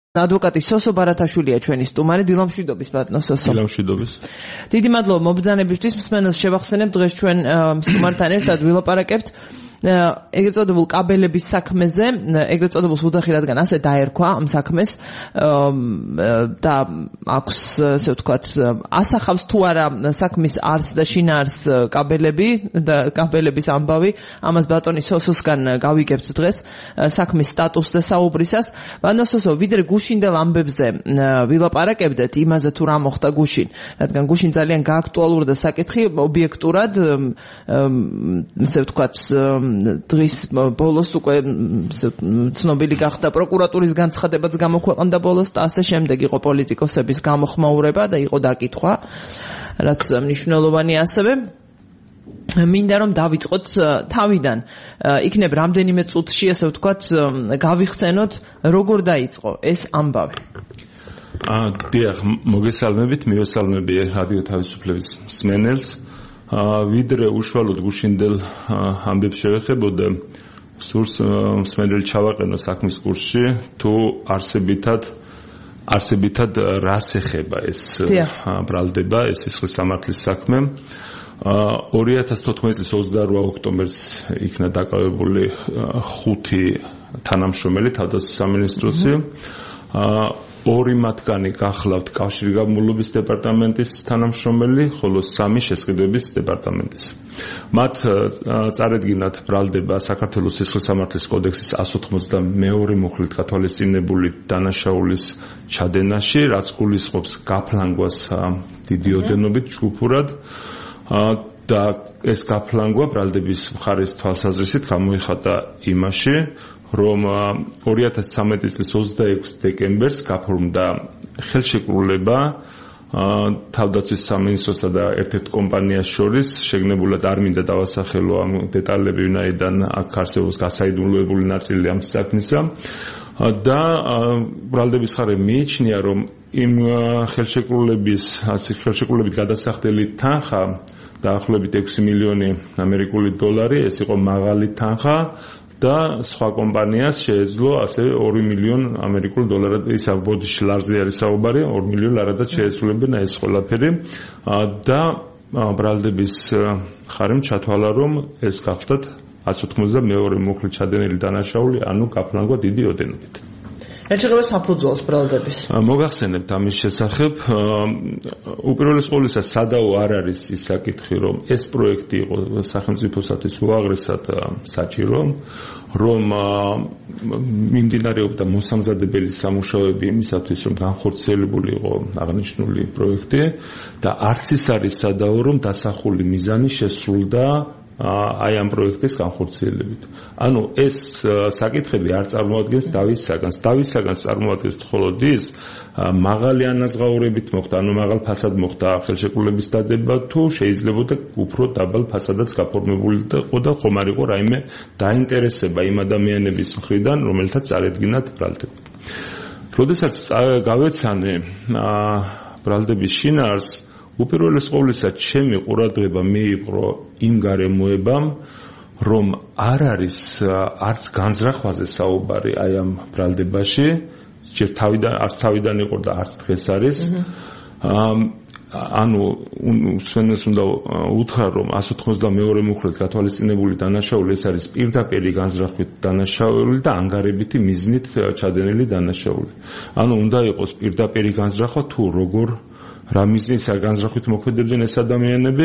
ადვოკატი სოსო ბარათაშვილია ჩვენი სტუმარი. დილამშვიდობის ბატონო სოსო. დილამშვიდობის. დიდი მადლობა მობრძანებისთვის. მსმენელს შევახსენებ, დღეს ჩვენ სტუმართან ერთად ვილაპარაკებთ ეგრეთ წოდებულ კაბელების საქმეზე, ეგრეთ წოდებულს უძახი, რადგან ასე დაერქვა ამ საქმეს და აქვს, ასე ვთქვათ, ასახავს თუ არა საქმის არსს და შინაარს კაბელები და კაბელების ამბავი. ამას ბატონი სოსოსგან გავიგებთ დღეს საქმის სტატუსზე საუბრისას. ბატონო სოსო, ვიდრე გუშინდელ ამბებზე ვილაპარაკებდეთ იმაზე თუ რა მოხდა გუშინ, რადგან გუშინ ძალიან გააქტუალურდა საკითხი ობიექტურად, ასე ვთქვათ, დღის ბოლოს უკვე ცნობილი გახდა პროკურატურის განცხადებაც გამოქვეყნდა ბოლოს და ასე შემდეგ იყო პოლიტიკოსების გამოხმაურება და იყო დაკითხვა, რაც მნიშვნელოვანი ასევე. მინდა რომ დავიწყოთ თავიდან. იქნებ რამდენიმე წუთში, ასე ვთქვათ, გავიხსენოთ როგორ დაიწყო ეს ამბავი. დიახ, მოგესალმებით, მივესალმები რადიო თავისუფლების მსმენელს. ვიდრე უშუალოდ გუშინდელ ამბებს შევეხებოდა, სურს მსმენელი ჩავაყენო საქმის კურსში, თუ არსებითად რას ეხება ეს ბრალდება, ეს სისხლის სამართლის საქმე. 2014 წლის 28 ოქტომბერს იქნა დაკავებული 5 თანამშრომელი თავდაცვის სამინისტროსი. ორი მათგანი გახლავთ კავშირგაბმულობის დეპარტამენტის თანამშრომელი, ხოლო 3 შესყიდვების დეპარტამენტის. მათ წარედგინათ ბრალდება საქართველოს სისხლის სამართლის კოდექსის 182 მუხლით გათვალისწინებული დანაშაულის ჩადენაში, რაც გულისხმობს გაფლანგვას დიდი ოდენობით ჯგუფურად და ეს გაფლანგვა ბრალდების მხარის თვალსაზრისით გამოიხატა იმაში, რომ 2013 წლის 26 დეკემბერს გაფორმდა ხელშეკრულება თავდაცვის სამინისტროსა და ერთ-ერთ კომპანიას შორის, შეგნებულად არ მინდა დავასახელო ამ დეტალები, ვინაიდან აქ არსებობს გასაიდუმლოებული ნაწილი ამ საქმისა და ბრალდების მხარე მიიჩნია, რომ იმ ხელშეკრულებით გადასახდელი თანხა დაახლოებით 6 მილიონი ამერიკული დოლარი, ეს იყო მაღალი თანხა და სხვა კომპანიას შეეძლო ასევე 2 მილიონ ამერიკულ დოლარად, ისა ბოდიში ლარზე არის საუბარი, 2 მილიონ ლარადაც შეესრულებენ ეს ყველაფერი და ბრალდების ხარემ ჩათვალა, რომ ეს გახდათ 182 მუხლით ჩადენილი დანაშაული, ანუ გაფლანგვა დიდი ოდენობით. რაც შეეხება საფუძველს ბრალდების. მოგახსენებთ ამის შესახებ, უპირველეს ყოვლისა სადაო არ არის ის საკითხი, რომ ეს პროექტი იყო სახელმწიფოსათვის უაღრესად საჭირო, რომ მიმდინარეობდა მოსამზადებელი სამუშაოები იმისათვის, რომ განხორციელებული იყო აღნიშნული პროექტი და არც ის არის სადაო, რომ დასახული მიზანი შესრულდა აი ამ პროექტის განხორციელებით. ანუ ეს საკითხები არ წარმოადგენს დავისაგანს წარმოადგენს მხოლოდ ის მაღალი ანაზღაურებით მოხდა, ანუ მაღალ ფასად მოხდა ხელშეკრულების დადება, თუ შეიძლებოდა უფრო დაბალ ფასადაც გაფორმებულიყო და ხომ არ იყო რაიმე დაინტერესება იმ ადამიანების მხრიდან, რომელთაც წარედგინათ ბრალდები. როდესაც გავეცანე ბრალდების შინაარსს, უპირველეს ყოვლისა ჩემი ყურადღება მიიპყრო იმ გარემოებამ, რომ არ არის არც განზრახვაზე საუბარი აი ამ ბრალდებაში, არც თავიდან იყო და არც დღეს არის. ანუ სვენეს უნდა უთხრა, რომ 182 მუხლით გათვალისწინებული დანაშაული ეს არის პირდაპირი განზრახვით დანაშაული და ანგარებითი მიზნით ჩადენილი დანაშაული. ანუ უნდა იყოს პირდაპირი განზრახვა თუ როგორ რა მიზნისა განზრახვით მოქმედებდნენ ეს ადამიანები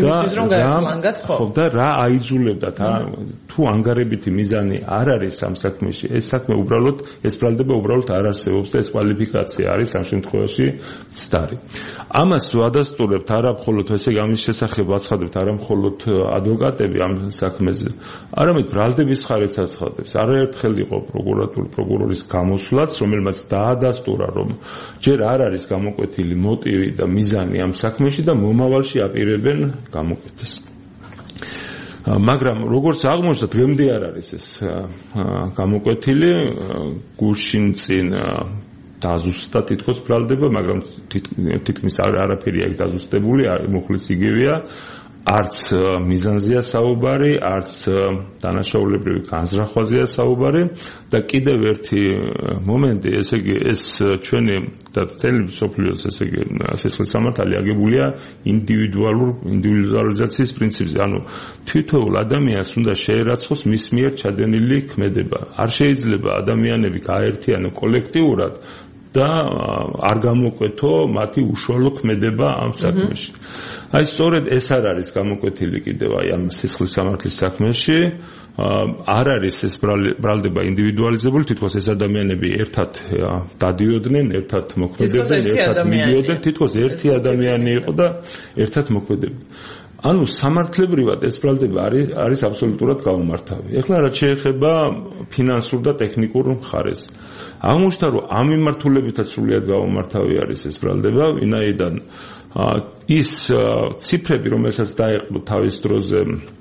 და რა აიძულებდათ, თუ ანგარებითი მიზანი არ არის ამ საქმეში, ეს საქმე უბრალოდ ეს ბრალდება უბრალოდ არ არსებობს და ეს კვალიფიკაცია არის ამ შემთხვევაში ცდარი. ამას ვადასტურებთ არა მხოლოდ ესე ამის შესახებ აცხადებთ არა მხოლოდ ადვოკატები ამ საქმეზე, არამედ ბრალდების მხარეც აცხადებს. არაერთხელ იყო პროკურორის გამოსვლაც, რომელმაც დაადასტურა, რომ ჯერ არ არის გამოკვეთილი მოტივი და მიზანი ამ საქმეში და მომავალში აპირებენ გამოკვეთეს. მაგრამ როგორც აღმოჩნდა, დღემდე არ არის ეს გამოკვეთილი, გუშინ წინ დაზუსტდა თითქოს ბრალდება, მაგრამ თითქმის არაფერი აქვს დაზუსტებული, მუხლიც იგივეა. არც მიზანზეა საუბარი, არც დანაშაულებრივი განზრახვაზეა საუბარი და კიდევ ერთი მომენტი, ესე იგი ეს ჩვენი და მთელი მსოფლიოს ესე იგი სისხლის სამართალი აგებულია ინდივიდუალიზაციის პრინციპზე, ანუ თითოეულ ადამიანს უნდა შეერაცხოს მის მიერ ჩადენილი ქმედება. არ შეიძლება ადამიანები გააერთიანონ კოლექტიურად და არ გამოკვეთო მათი უშუალო ქმედება ამ საქმეში. აი სწორედ ეს არ არის გამოკვეთილი კიდევ აი ამ სისხლის სამართლის საქმეში. არ არის ეს ბრალდება ინდივიდუალიზებული, თითქოს ეს ადამიანები ერთად დადიოდნენ, ერთად მოქმედებდნენ, ერთად მიდიოდნენ, თითქოს ერთი ადამიანი იყო და ერთად მოქმედებდნენ. ანუ სამართლებრივად ეს ბრალდება არის აბსოლუტურად გაუმართავი. ეხლა რაც შეეხება ფინანსურ და ტექნიკურ მხარეს. აღმოჩნდა, რომ ამ მიმართულებითაც სრულიად გაუმართავი არის ეს ბრალდება, ვინაიდან ის ციფრები, რომელსაც დაეყო თავის დროზე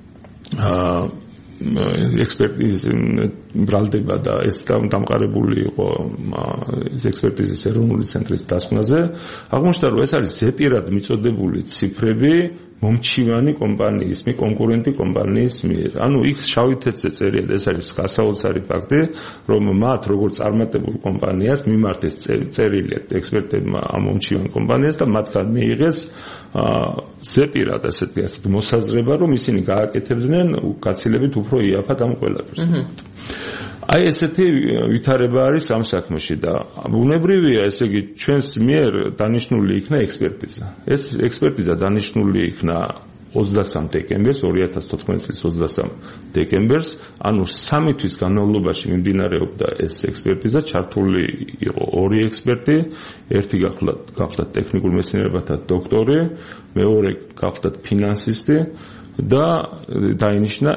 ექსპერტიზის ბრალდება და ეს დამყარებული იყო ეს ექსპერტიზის ეროვნული ცენტრის დასკვნაზე, აღმოჩნდა, რომ ეს არის ზეპირად მიწოდებული ციფრები მომჩივანი კომპანიის, კონკურენტი კომპანიის მიერ. ანუ იქ შავი თეთრზე წერია და ეს არის გასაოცარი ფაქტი, რომ მათ როგორც წარმატებულ კომპანიას მიმართეს წერილი ექსპერტებმა ამ მომჩივან კომპანიას და მათგან მიიღეს ზეპირად ასეთი მოსაზრება, რომ ისინი გააკეთებდნენ გაცილებით უფრო იაფად ამ ყველაფერს. აი ესეთი ვითარება არის ამ საქმეში და ბუნებრივია, ესე იგი ჩვენს მიერ დანიშნული იქნა ექსპერტიზა. ეს ექსპერტიზა დანიშნული იქნა 23 დეკემბერს, 2014 წლის 23 დეკემბერს, ანუ 3 თვის განმავლობაში მიმდინარეობდა ეს ექსპერტიზა, ჩართული იყო 2 ექსპერტი, ერთი გახლდათ ტექნიკურ მეცნიერებათა დოქტორი, მეორე გახლდათ ფინანსისტი და დაინიშნა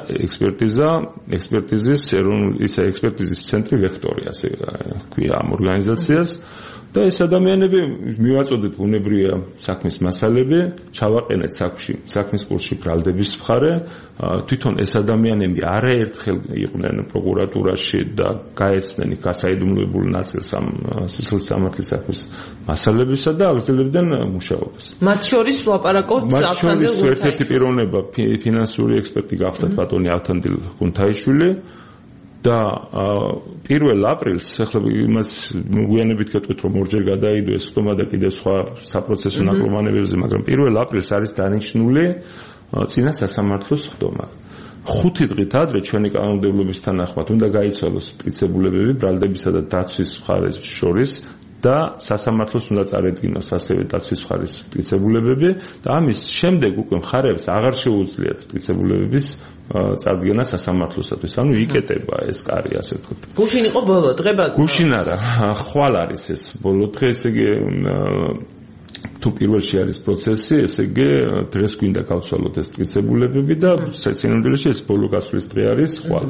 ექსპერტიზის ცენტრი ვექტორი, ასე ქვია ამ ორგანიზაციას. და ეს ადამიანები მივაწოდეთ ბუნებრივია საქმის მასალები, ჩავაყენეთ საქმის კურსში ბრალდების მხარე. თვითონ ეს ადამიანები არაერთხელ იყვნენ პროკურატურაში და გაეცნენ გასაიდუმლოებულ ნაწილს ამ სისხლის სამართლის საქმის მასალებისა და აგრძელებდნენ მუშაობას. მათ შორის ვლაპარაკობთ ავთანდილ გუნთაიშვილი. ერთ-ერთი პიროვნება ფინანსური ექსპერტი გახლდათ ბატონი ავთანდილ გუნთაიშვილი. და 1 აპრილს, ახლა იმას მოგვიანებით გეტყვით, რომ ორჯერ გადაიდო ეს ხტომა და კიდევ სხვა საპროცესო ნაკლოვანებებზე, მაგრამ 1 აპრილს არის დანიშნული წინა სასამართლოს ხტომა. 5 დღით ადრე ჩვენი კანონმდებლობის თანახმად უნდა გაიცვალოს მტკიცებულებები ბრალდებისა და დაცვის მხარეს შორის და სასამართლოს უნდა წარედგინოს ასევე დაცვის მხარის მტკიცებულებები და ამის შემდეგ უკვე მხარეებს აღარ შეუძლიათ მტკიცებულებების წარდგენა სასამართლოსათვის. ანუ იკეტება ეს კარი, ასე ვთქვათ. გუშინ იყო ბოლო დღე ბატონო? გუშინ არა, ხვალ არის ეს ბოლო დღე, ესე იგი თუ პირველში არის პროცესი, ესე იგი დღეს გვინდა გავცვალოთ ეს მტკიცებულებები და სინამდვილეში ეს ბოლო გასვლის დღე არის ხვალ.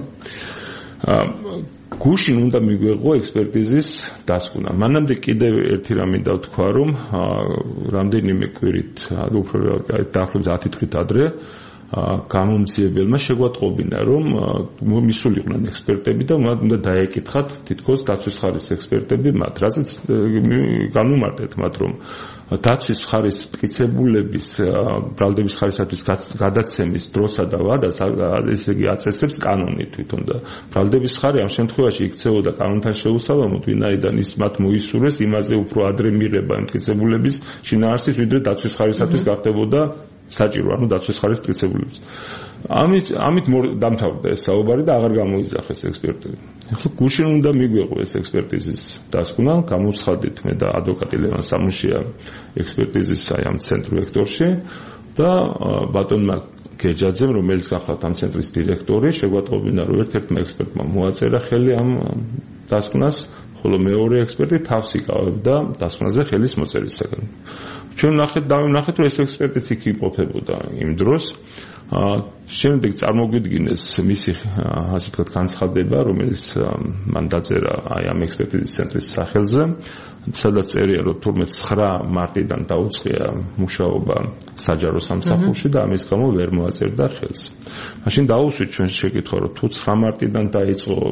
გუშინ უნდა მიგვეღო ექსპერტიზის დასკვნა. მანამდე კიდევ ერთი რამ მინდა ვთქვა, რომ რამდენიმე კვირით, უფრო დაახლოებით 10 დღით ადრე გამომძიებელმა შეგვატყობინა, რომ მისულიყვნენ ექსპერტები და მათ უნდა დაეკითხათ თითქოს დაცვის მხარის ექსპერტები მათ, რასაც განუმარტეთ მათ, რომ დაცვის მხარის მტკიცებულების ბრალდების მხარისათვის გადაცემის დროსა და ვადას ესე იგი აწესებს კანონი თვითონ და ბრალდების მხარი ამ შემთხვევაში იქცეოდა კანონთან შეუსაბამოდ, ვინაიდან ის მათ მოისურვეს იმაზე უფრო ადრე მიღება მტკიცებულების შინაარსის, ვიდრე დაცვის მხარისათვის გახდებოდა საჭირო, ანუ დაცვის მხარის მტკიცებულების. ამით დამთავრდა ეს საუბარი და აღარ გამოიძახეს ექსპერტები. ახლა გუშინ უნდა მიგვეღო ეს ექსპერტიზის დასკვნა, გამოცხადეთ მე და ადვოკატი ლევან სამუშია ექსპერტიზის ამ ცენტრ ვექტორში და ბატონმა გეჯაძემ, რომელიც გახლავთ ამ ცენტრის დირექტორი, შეგვატყობინა, რომ ერთ-ერთმა ექსპერტმა მოაწერა ხელი ამ დასკვნას, ხოლო მეორე ექსპერტი თავს იკავებდა დასკვნაზე ხელის მოწერისაგან. ჩვენ დავინახეთ, რომ ეს ექსპერტიც იქ იმყოფებოდა იმ დროს. შემდეგ წარმოგვიდგინეს მისი ასე ვთქვათ განცხადება, რომელიც მან დაწერა აი ამ ექსპერტიზის ცენტრის სახელზე, სადაც წერია, რომ თურმე 9 მარტიდან დაუწყია მუშაობა საჯარო სამსახურში და ამის გამო ვერ მოაწერდა ხელს. მაშინ დაუსვით ჩვენ შეკითხვა, რომ თუ 9 მარტიდან დაიწყო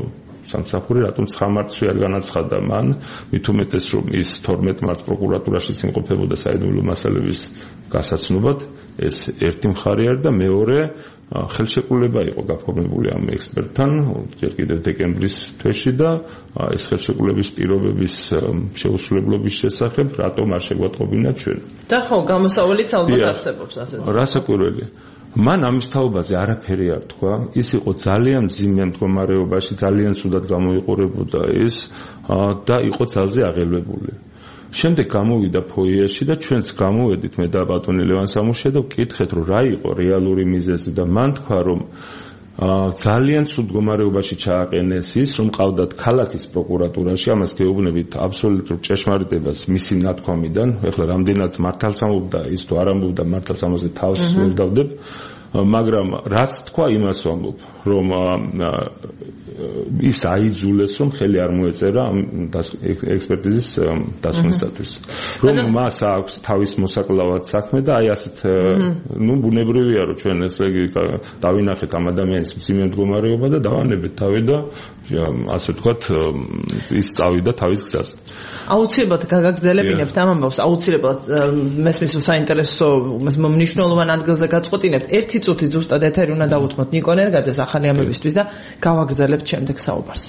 სამსახური რატომ 9 მარტს არ განაცხადა მან, მით უმეტეს რომ ის 12 მარტს პროკურატურაშიც იმყოფებოდა საიდუმლო მასალების გასაცნობად, ეს ერთი მხარე არის და მეორე ხელშეკრულება იყო გაფორმებული ამ ექსპერტთან ჯერ კიდევ დეკემბრის თვეში და ეს ხელშეკრულების პირობების შეუსრულებლობის შესახებ რატომ არ შეგვატყობინა ჩვენ. და ხო, გამოსავალიც ალბათ არსებობს ასე. რასაკვირველია. მან ამის თაობაზე არაფერი არ თქვა, ის იყო ძალიან მძიმე მდგომარეობაში, ძალიან ცუდად გამოიყურებოდა ის და იყო ძალზე აღელვებული. შემდეგ გამოვიდა ფოიეში და ჩვენც გამოვედით მე და ბატონი ლევან სამუშია და ვკითხეთ რომ რა იყო რეალური მიზეზი და მან თქვა რომ ძალიან ცუდ მდგომარეობაში ჩააყენეს ის რომ ყავდათ ქალაქის პროკურატურაში ამას გეუბნებით აბსოლუტურ ჭეშმარიტებას მისი ნათქვამიდან ეხლა რამდენად მართალს ამბობდა ის თუ არ ამბობდა მართალს ამაზე თავს ვერ დავდებ მაგრამ რაც თქვა იმას ვამბობ რომ ის აიძულეს რომ ხელი არ მოეწერა ამ ექსპერტიზის დასკვნისათვის რომ მას აქვს თავის მოსაკლავად საქმე და აი ასეთ ნუ ბუნებრივია რომ ჩვენ ესე იგი დავინახეთ ამ ადამიანის მძიმე მდგომარეობა და დავანებეთ თავი და ასე ვთქვათ ის წავიდა თავის გზაზე აუცილებლად გაგაგრძელებინებთ ამ ამბავს აუცილებლად მესმის საინტერესო მნიშვნელოვან ადგილზე გაწყვეტინებთ ერთი წუთი ზუსტად ეთერი უნდა დავუთმოთ ნიკო ნერგაძეს ახალი ამბებისთვის და გავაგრძელებთ შემდეგ საუბარს.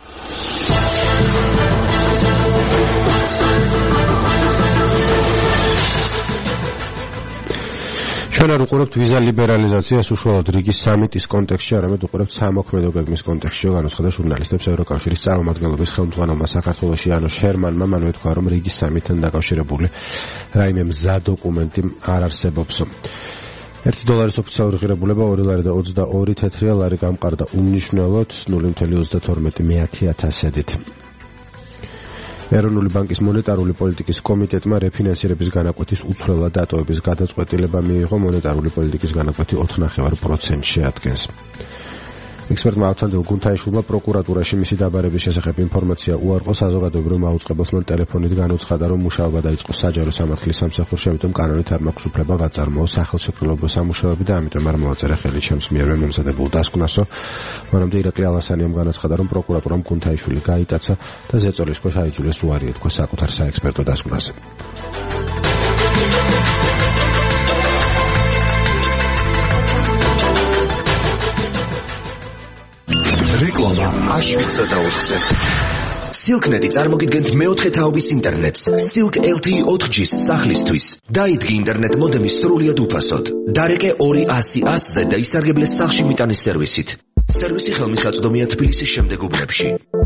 ჩვენ არ უყურებთ ვიზა ლიბერალიზაციას უშუალოდ რიგის სამიტის კონტექსტში, არამედ უყურებთ სამოქმედო გეგმის კონტექსტში, განაცხადა ჟურნალისტებს ევროკავშირის წარმომადგენლობის ხელმძღვანელმა საქართველოში ანო შერმანმა, მან უთქვა, რომ რიგის სამიტთან დაკავშირებული რაიმე მზა დოკუმენტი არ არსებობს. $1 ოფიციალური ღირებულება 2 ლარი და 22 თეთრია ლარი გამყარდა უმნიშვნელოდ 0.32 ეროვნული ბანკის მონეტარული პოლიტიკის კომიტეტმა რეფინანსირების განაკვეთის უცვლელად დატოვების გადაწყვეტილება მიიღო მონეტარული პოლიტიკის განაკვეთი 4.9% შეადგენს. ექსპერტმა ავთანდილ გუნთაიშვილმა პროკურატურაში მისი დაბარების შესახებ ინფორმაცია უარყო საზოგადოებრივ მაუწყებელს მან ტელეფონით განუცხადა რომ მუშაობა დაიწყო საჯარო სამართლის სამსახურში ამიტომ კანონით არ მაქვს უფლება გაწარმოოს სახელშეკრულებო სამუშაოები და ამიტომ არ მოაწერა ხელი ჩემს მიერვე მომზადებულ დასკვნასო მანამდე ირაკლი ალასანიამ განაცხადა რომ პროკურატურამ გუნთაიშვილი გაიტაცა და ზეწოლის ქვეშ აიძულეს უარი ეთქვა საკუთარ საექსპერტო დასკვნაზე. რეკლამა აშვიცა და 4-ზე. Silk.net წარმოგიდგენთ მეოთხე თაობის ინტერნეტს. Silk LTE 4G-ს სახლისთვის. დაიდგე ინტერნეტ მოდემი სრულიად უფასოდ. დარეკე 200-100-ზე და ისარგებლე სახლში მიტანის სერვისით. სერვისი ხელმისაწვდომია თბილისის შემდეგ უბნებში.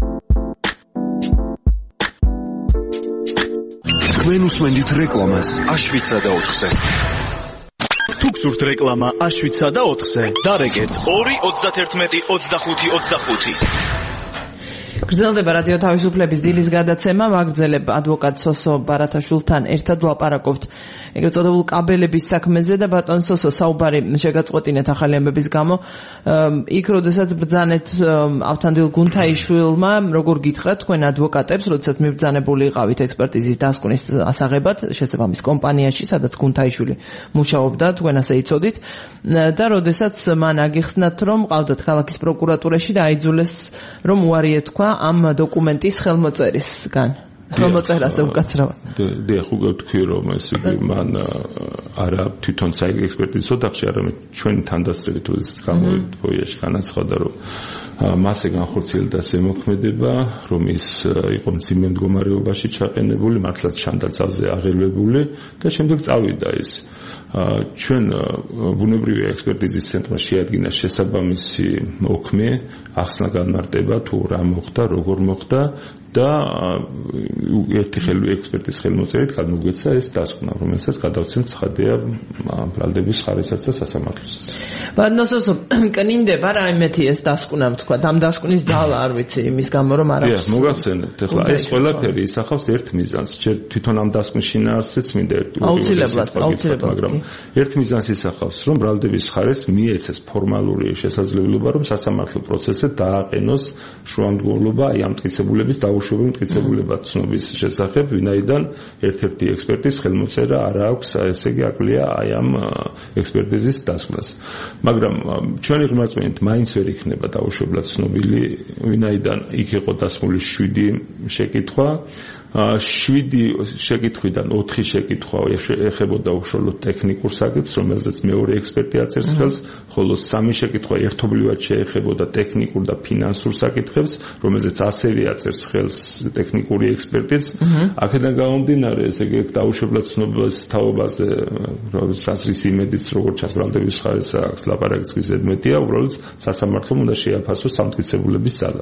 თქვენ უსმენთ რეკლამას აშვიცა და 4-ზე. თუ გსურთ რეკლამა აშვიცა და 4-ზე, დარეკეთ 2-31-25-25. გრძელდება რადიო თავისუფლების დილის გადაცემა, ვაგრძელებ ადვოკატ სოსო ბარათაშვილთან ერთად ვლაპარაკობთ ეგრეთ წოდებულ კაბელების საქმეზე და ბატონ სოსო საუბარი შეგაწყვეტინეთ ახალი ამბების გამო. იქ როდესაც ბრძანეთ ავთანდილ გუნთაიშვილმა, როგორ გითხრათ თქვენ ადვოკატებს, როდესაც მიბრძანებული იყავით ექსპერტიზის დასკვნის ასაღებად შესაბამის კომპანიაში, სადაც გუნთაიშვილი მუშაობდა, თქვენ ასე იცოდით და როდესაც მან აგიხსნათ, რომ ყავდათ ქალაქის პროკურატურაში და აიძულეს რომ უარი ეთქვა ამ დოკუმენტის ხელმოწერისგან. ხელმოწერაზე უკაცრავად. დიახ, უკვე ვთქვი, რომ ეს მან არა თვითონ საექსპერტიზო ოთახში, არამედ ჩვენი თანდასწრებით როდესაც გამოვიდა ფოიეში განაცხადა, რომ მასე განხორციელდა ზემოქმედება, რომ ის იყო მძიმე მდგომარეობაში ჩაყენებული, მართლაც ჩანდა ძალზე აღელვებული და შემდეგ წავიდა ის. ჩვენ ბუნებრივია ექსპერტიზის ცენტრმა შეადგინა შესაბამისი მოქმე, ახსნა განმარტება თუ რა მოხდა, როგორ მოხდა და ერთი ექსპერტის ხელმოწერით გადმოგვეცა ეს დასკვნა, რომელსაც გადავცემთ ცხადია ბრალდების ხარისსაც და სასამართლოსაც. ბატონოსო, კნინდება რაიმეთი ეს დასკვნა, თქვა, ამ დასკვნის ძალა არ ვიცი, იმის გამო რომ არა. დიახ, მოგახსენებთ, ახლა ეს ყველაფერი ისახავს ერთ მიზანს. ჯერ თვითონ ამ დასკვნის შინაარსიც მინდა აუცილებლად, მაგრამ ერთ მიზანს ისახავს, რომ ბრალდების ხარეს მიეცეს ფორმალური შესაძლებლობა, რომ სასამართლო პროცესზე დააყენოს შუამდგომლობა აი ამ მტკიცებულების დაუშვებელ მტკიცებულებად ცნობის შესახებ, ვინაიდან ერთ-ერთი ექსპერტის ხელმოწერა არ აქვს, ესე იგი აკლია აი ამ ექსპერტიზის დასკვნას. მაგრამ ჩვენი ღრმაწმენით მაინც ვერ იქნება დაუშვებელ დაუშვებლად ცნობილი, ვინაიდან იქ იყო დასმული 7 შეკითხვა. 7 შეკითხვიდან 4 შეკითხვა ეხებოდა უშუალოდ ტექნიკურ საკითხს, რომელზეც მეორე ექსპერტი აწერს ხელს, ხოლო 3 შეკითხვა ერთობლივად შეეხებოდა ტექნიკურ და ფინანსურ საკითხებს, რომელზეც ასევე აწერს ხელს ტექნიკური ექსპერტიც. აქედან გამომდინარე, ესე იგი, დაუშვებლად ცნობილს თაობაზე, საზრის იმედიც, როგორც ჩანს, ბრალდების ხარეს აქვს ლაპარაკიც ზედმეტია, უბრალოდ სასამართლომ უნდა შეაფასოს სამტკიცებულების ძალა.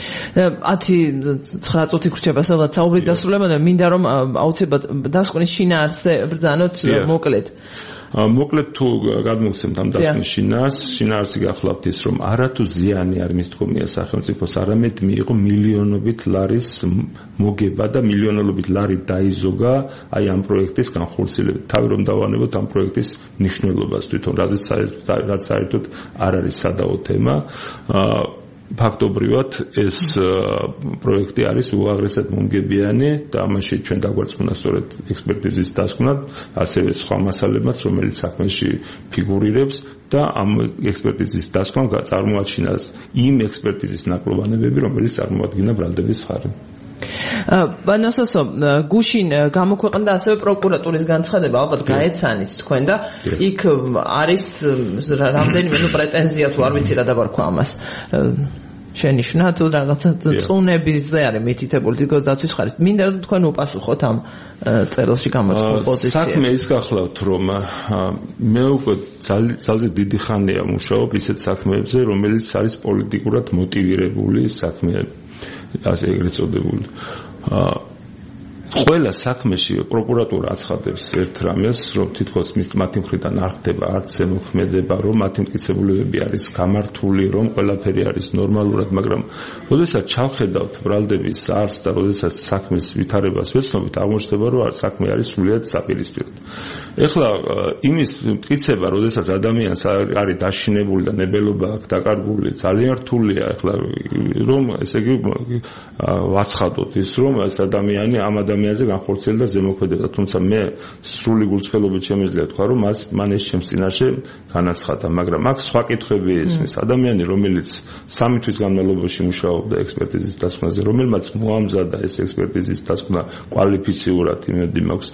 10-9 წუთი გრჩება სადღაც საუბრის დასრულებამდე მინდა რომ აუცილებლად დასკვნის შინაარსზე ბრძანოთ მოკლედ. მოკლედ თუ გადმოვცემთ ამ დასკვნის შინაარსი გახლავთ ის რომ არათუ ზიანი არ მისდგომია სახელმწიფოს, არამედ მიიღო მილიონობით ლარის მოგება და მილიონობით ლარი დაიზოგა აი ამ პროექტის განხორციელებით. თავი რომ დავანებოთ ამ პროექტის მნიშვნელობას თვითონ, რაც საერთოდ არ არის სადაო თემა. ფაქტობრივად ეს პროექტი არის უაღრესად მომგებიანი და ამაში ჩვენ დაგვარწმუნა სწორედ ექსპერტიზის დასკვნა, ასევე სხვა მასალებმაც, რომელიც საქმეში ფიგურირებს და ამ ექსპერტიზის დასკვნა წარმოაჩინა იმ ექსპერტიზის ნაკლოვანებები, რომელიც წარმოადგენდა ბრალდების ხარი. ბანოსოსო, გუშინ გამოქვეყნდა ასევე პროკურატურის განცხადება, ალბათ გაეცანით თქვენ და იქ არის რამდენიმე პრეტენზია თუ არ ვიცი რა დავარქვა ამას. შენიშნა თუ რაღაცა წუნებისზე არის მითითებული თითქოს დაცვის ხარის. მინდა რომ თქვენ უპასუხოთ ამ წერილში გამოთქმულ პოზიციებს. საქმე ის გახლავთ, რომ მე უკვე ძალზე დიდი ხანია მუშაობ ისეთ საქმეებზე, რომელიც არის პოლიტიკურად მოტივირებული საქმეები. ასე ეგრეთ წოდებული. ყველა საქმეში პროკურატურა აცხადებს ერთ რამეს, რომ თითქოს მათი მხრიდან არ ხდება არც ზემოქმედება, რომ მათი მტკიცებულებები არის გამართული, რომ ყველაფერი არის ნორმალურად, მაგრამ როდესაც ჩავხედავთ ბრალდების არს და როდესაც საქმის ვითარებას ვეცნობით, აღმოჩნდება, რომ საქმე არის სრულიად საპირისპიროდ. ეხლა იმის მტკიცება, როდესაც ადამიანს არის დაშინებული და ნებელობა აქვს დაკარგული, ძალიან რთულია ეხლა რომ ესე იგი ვაცხადოთ ის, რომ ეს ადამიანი ამ ადამიანზე განხორციელდა ზემოქმედება, თუმცა მე სრული გულწრფელობით შემიძლია თქვა, რომ მან ეს ჩემს წინაშე განაცხადა, მაგრამ აქ სხვა კითხვები ისმის. ადამიანი, რომელიც 3 თვის განმავლობაში მუშაობდა ექსპერტიზის დასკვნაზე, რომელმაც მოამზადა ეს ექსპერტიზის დასკვნა კვალიფიციურად, იმედი მაქვს,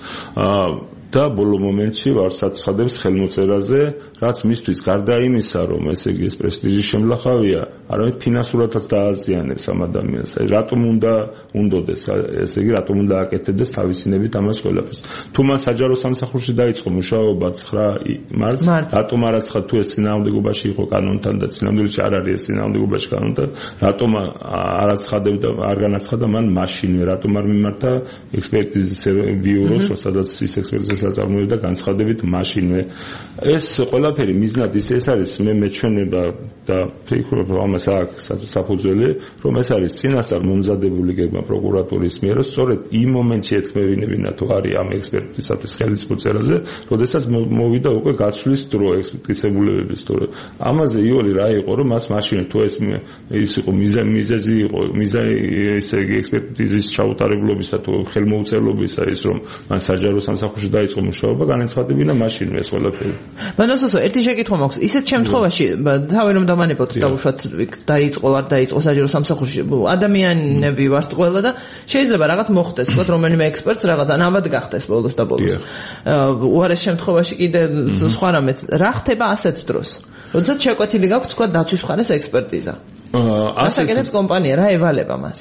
და ბოლო მომენტში ვარსაცხადებს ხელმოწერაზე, რაც მისთვის გარდა იმისა, რომ ესე იგი ეს პრესტიჟის შემლახავია, არამედ ფინანსურადაც დააზიანებს ამ ადამიანს. აი რატომ უნდა უნდოდეს, ესე იგი რატომ უნდა აკეთებდეს თავისინებით ამას ყველაფერს. თუ მან საჯარო სამსახურში დაიწყო მუშაობა 9 მარტს, რატომ არ აცხადა თუ ეს წინააღმდეგობაში იყო კანონთან და წინააღმდეგობაში არ არის ეს წინააღმდეგობაში კანონთან, რატომ არ აცხადებდა, არ განაცხადა მან მაშინვე, რატომ არ მიმართა ექსპერტიზის ბიუროს, სადაც ის ექსპერტიზა წარმოებდა განცხადებით მაშინვე. ეს ყველაფერი მიზნად ეს არის მე მეჩვენება და ფიქრობ რომ ამას აქვს საფუძველი, რომ ეს არის წინასწარ მომზადებული გეგმა პროკურატურის მიერ, სწორედ იმ მომენტში ეთქმევინებინა თუ არის ამ ექსპერტისათვის ხელისუფლების წერაზე, როდესაც მოვიდა უკვე გაცვლის დრო ექსპერტიზებულებების დრო. ამაზე იოლი რა იყო, რომ მას მაშინვე თუ ის იყო მიზეზი იყო, ესე იგი ექსპერტიზის ჩაუტარებლობისა თუ ხელმოუწერლობისა ის რომ მან საჯარო სამსახურში დაიწყო მუშაობა, განაცხადებინა მაშინვე ეს ყველაფერი. ბანოსოსო, ერთი შეკითხვა მაქვს. ისეთ შემთხვევაში თავი რომ დამანებოთ დავუშვათ დაიწყო არ დაიწყო საჯარო სამსახურში, ადამიანები ვართ ყველა და შეიძლება რაღაც მოხდეს, თქვათ რომელიმე ექსპერტს რაღაც ანაბად გახდეს ბოლოს და ბოლოს. უარეს შემთხვევაში კიდე სხვა რამეც რა ხდება ასეთ დროს? როდესაც შეკვეთილი გაქვთ თქვათ დაცვის მხარეს ექსპერტიზა. ასაკეთებს კომპანია, რა ევალება მას?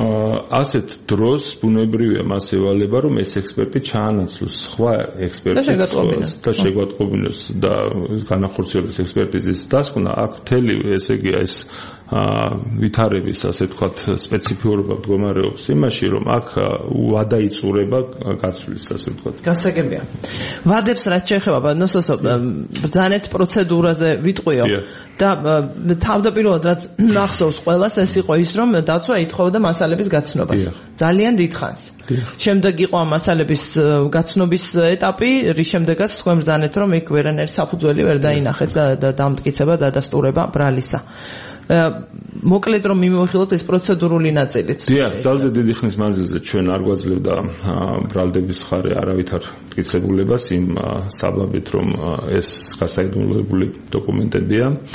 ასეთ დროს ბუნებრივია მას ევალება, რომ ეს ექსპერტი ჩაანაცვლოს სხვა ექსპერტებს და შეგვატყობინოს და განახორციელოს ექსპერტიზის დასკვნა. აქ მთელი ესე იგი ეს ვითარების ასე ვთქვათ სპეციფიურობა მდგომარეობს იმაში, რომ აქ ვადა იწურება გაცვლის ასე ვთქვათ. გასაგებია. ვადებს რაც შეეხება ბანოსოსო, ბრძანეთ პროცედურაზე ვიტყვიო და თავდაპირველად რაც მახსოვს ყველას ეს იყო ის, რომ დაცვა ითხოვდა მასალების გაცნობას. ძალიან დიდხანს. შემდეგ იყო ამ მასალების გაცნობის ეტაპი, რის შემდეგაც თქვენ ბრძანეთ, რომ იქ ვერანაირი საფუძველი ვერ დაინახეთ და დამტკიცება და დადასტურება ბრალისა. მოკლედ რომ მიმოვიხილოთ ეს პროცედურული ნაწილიც. დიახ, ძალზე დიდი ხნის მანძილზე ჩვენ არ გვაძლევდა ბრალდების ხარე არავითარ მტკიცებულებას იმ საბაბით, რომ ეს გასაიდუმლოებული დოკუმენტებია.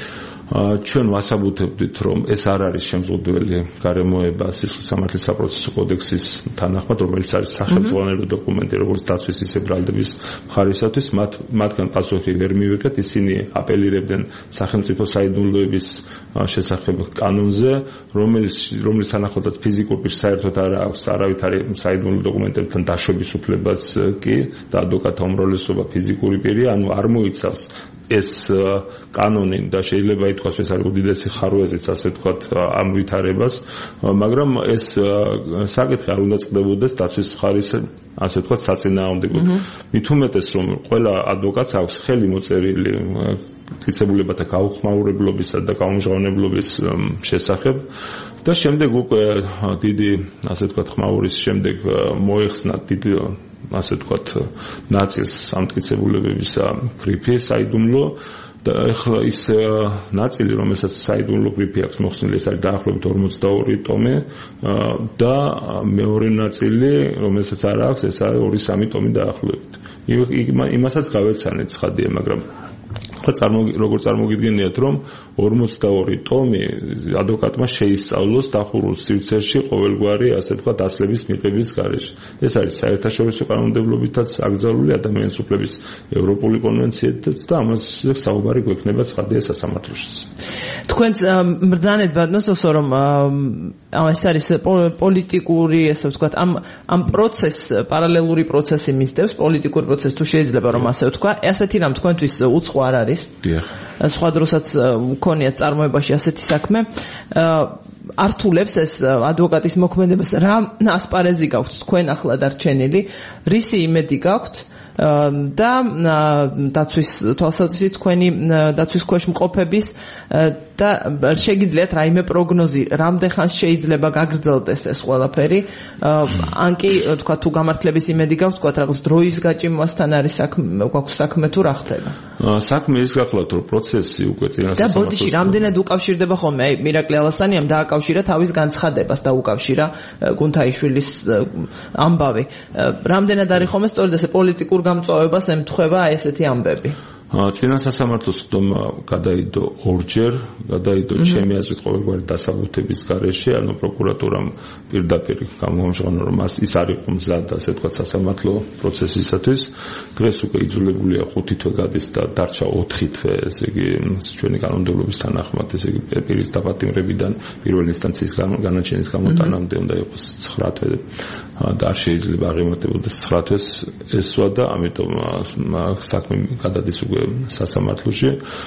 ჩვენ ვასაბუთებდით, რომ ეს არ არის შემზღუდველი გარემოება სისხლის სამართლის საპროცესო კოდექსის თანახმად, რომელიც არის სახელმძღვანელო დოკუმენტი, როგორც დაცვის ისე ბრალდების მხარისათვის, მათგან პასუხი ვერ მივიღეთ, ისინი აპელირებდნენ სახელმწიფო საიდუმლოების შესახებ კანონზე, რომელიც თანახმადაც ფიზიკურ პირს საერთოდ არ აქვს არავითარი საიდუმლო დოკუმენტებთან დაშვების უფლებაც კი და ადვოკატთა უმრავლესობა ფიზიკური პირია, ანუ არ მოიცავს ეს კანონი და შეიძლება ითქვას ეს არის უდიდესი ხარვეზიც ასე ვთქვათ ამ ვითარებას, მაგრამ ეს საკითხი არ უნდა წყდებოდეს დაცვის მხარის ასე ვთქვათ საწინააღმდეგოდ. მით უმეტეს რომ ყველა ადვოკატს აქვს ხელი მოწერილი მტკიცებულებათა გაუხმაურებლობისა და გაუმჟღავნებლობის შესახებ და შემდეგ უკვე დიდი ასე ვთქვათ ხმაურის შემდეგ მოეხსნა დიდი ასე ვთქვათ ნაწილს ამტკიცებულებებისა გრიფი საიდუმლო და ახლა ის ნაწილი რომელსაც საიდუმლო გრიფი აქვს მოხსნილი ეს არის დაახლოებით 42 ტომი და მეორე ნაწილი რომელსაც არ აქვს ეს არის 2-3 ტომი დაახლოებით იმასაც გავეცანეთ ცხადია მაგრამ როგორ წარმოგიდგენიათ რომ 42 ტომი ადვოკატმა შეისწავლოს დახურულ სივრცეში ყოველგვარი ასე ვთქვათ დასლების მიღების გარეშე. ეს არის საერთაშორისო კანონმდებლობითაც აკრძალული ადამიანის უფლების ევროპული კონვენციითაც და ამაზე საუბარი გვექნება ცხადია სასამართლოშიც. თქვენც მბრძანეთ ბატონოსო რომ ეს არის პოლიტიკური ესე ვთქვათ ამ პროცესს პარალელური პროცესი მისდევს პოლიტიკური პროცესი თუ შეიძლება რომ ასე ვთქვა ასეთი რამ თქვენთვის უცხო არ არის სხვა დროსაც მქონიათ წარმოებაში ასეთი საქმე ართულებს ეს ადვოკატის მოქმედებას რა ასპარეზი გაქვთ თქვენ ახლა დარჩენილი რისი იმედი გაქვთ და დაცვის თვალსაზრისით თქვენი დაცვის ქვეშ მყოფების და შეგიძლიათ რაიმე პროგნოზი რამდენ ხანს შეიძლება გაგრძელდეს ეს ყველაფერი ან კი თქვა თუ გამართლების იმედი გაქვთ თქვა რაღაც დროის გაჭიმვასთან არის გვაქვს საქმე თუ რა ხდება საქმე ის გახლავთ რომ პროცესი უკვე წინასწარ და ბოდიში რამდენად უკავშირდება ხოლმე აი მირაკლი ალასანიამ დააკავშირა თავის განცხადებას და უკავშირა გუნთაიშვილის ამბავი რამდენად არის ხოლმე სწორედ ესე პოლიტიკურ გამწვავებას ემთხვევა ესეთი ამბები წინა სასამართლოს ხდომა გადაიდო ორჯერ, გადაიდო ჩემი აზრით ყოველგვარი დასაბუთების გარეშე, ანუ პროკურატურამ პირდაპირ გამომჟღავნა რომ ის არ იყო მზად, ასე ვთქვათ, სასამართლო პროცესისათვის. დღეს უკვე იძულებულია 5 თვე გადის და დარჩა 4 თვე, ესე იგი ჩვენი კანონმდებლობის თანახმად, ესე იგი პირის დაპატიმრებიდან პირველი ინსტანციის განაჩენის გამოტანამდე უნდა იყოს 9 თვე და არ შეიძლება აღემატებოდეს 9 თვეს ესვა და ამიტომ საქმე გადადის უკვე სასამართლოში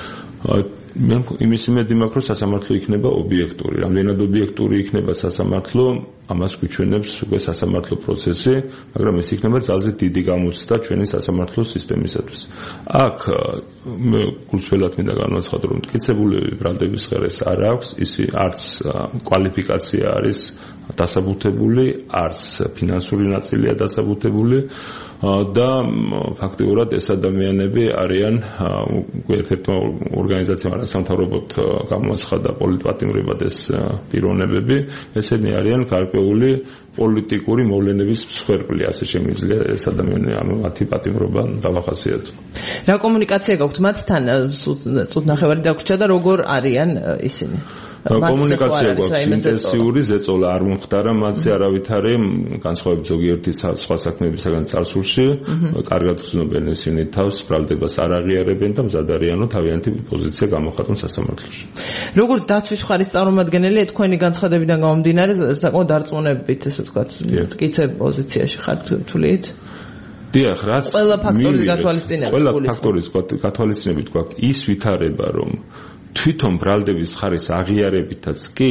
მე იმის იმედი მაქვს რომ სასამართლო იქნება ობიექტური რამდენად ობიექტური იქნება სასამართლო ამას გვიჩვენებს უკვე სასამართლო პროცესი მაგრამ ეს იქნება ძალზე დიდი გამოცდა ჩვენი სასამართლო სისტემისათვის აქ მე გულწრფელად მინდა განვაცხადო რომ მტკიცებულებები ბრალდების ხარეს არ აქვს ის არც კვალიფიკაცია არის დასაბუთებული არც ფინანსური ნაწილია დასაბუთებული და ფაქტიურად ეს ადამიანები არიან ერთ-ერთი ორგანიზაციამ არასამთავრობოდ გამოაცხადა პოლიტპატიმრებად ეს პიროვნებები ესენი არიან გარკვეული პოლიტიკური მოვლენების მსხვერპლი ასე შემიძლია ეს ადამიანები ამ მათი პატიმრობა დავახასიათო რა კომუნიკაცია გაქვთ მათთან წუთ ნახევარი დაგვრჩა და როგორ არიან ისინი კომუნიკაცია გვაქვს ინტენსიური ზეწოლა არ მომხდარა მათზე არავითარი განსხვავებით ზოგიერთი სხვა საქმეებისაგან წარსულში კარგად გრძნობენ ისინი თავს ბრალდებას არ აღიარებენ და მზად არიანო თავიანთი პოზიცია გამოხატონ სასამართლოში როგორც დაცვის მხარის წარმომადგენელი თქვენი განცხადებიდან გამომდინარე საკმაოდ დარწმუნებით ესე ვთქვათ მტკიცე პოზიციაში ხართ თulit დიახ რაც ყველა ფაქტორის გათვალისწინებით ყველა ფაქტორის გათვალისწინებით გვაქვს ის ვითარება რომ თვითონ ბრალდების ხარის აღიარებითაც კი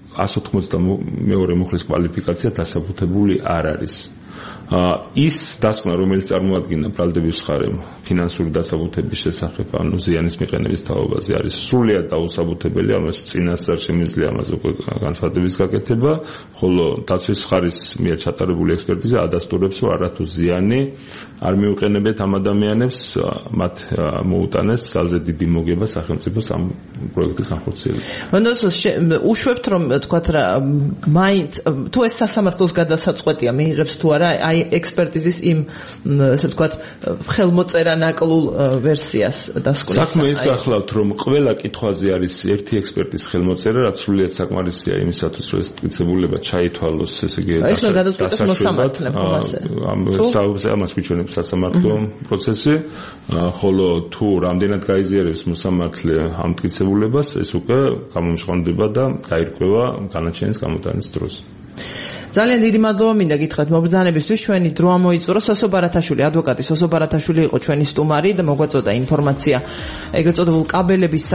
182 მუხლის კვალიფიკაცია დასაბუთებული არ არის. ის დასკვნა რომელიც წარმოადგენდა ბრალდების ხარემ ფინანსური დასაბუთების შესახებ ანუ ზიანის მიყენების თაობაზე არის სრულიად დაუსაბუთებელი ამას წინასწარ შემიძლია ამაზე უკვე განცხადების გაკეთება ხოლო დაცვის ხარის მიერ ჩატარებული ექსპერტიზა ადასტურებს რომ არათუ ზიანი არ მიუყენებთ ამ ადამიანებს მათ მოუტანეს ძალზე დიდი მოგება სახელმწიფოს ამ პროექტის განხორციელებას. უშვებთ რომ თქვათ რა მაინც თუ ეს სასამართლოს გადასაწყვეტია მიიღებს თუ არა აი აი ექსპერტიზის იმ ასე ვთქვათ ხელმოწერა ნაკლულ ვერსიას დასკვნის. საქმე ის გახლავთ, რომ ყველა კითხვაზე არის ერთი ექსპერტის ხელმოწერა, რაც სრულიად საკმარისია იმისათვის, რომ ეს მტკიცებულება ჩაითვალოს, ესე იგი ამას გვიჩვენებს სასამართლო პროცესი, ხოლო თუ რამდენად გაიზიარებს მოსამართლე ამ მტკიცებულებას, ეს უკვე გამომჟღავნდება და გაირკვევა განაჩენის გამოტანის დროს. ძალიან დიდი მადლობა მინდა გითხრათ მობრძანებისთვის. ჩვენი დრო ამოიწურა. სოსო ბარათაშვილი, ადვოკატი სოსო ბარათაშვილი იყო ჩვენი სტუმარი და მოგვაწოდა ინფორმაცია ეგრეთ წოდებულ კაბელების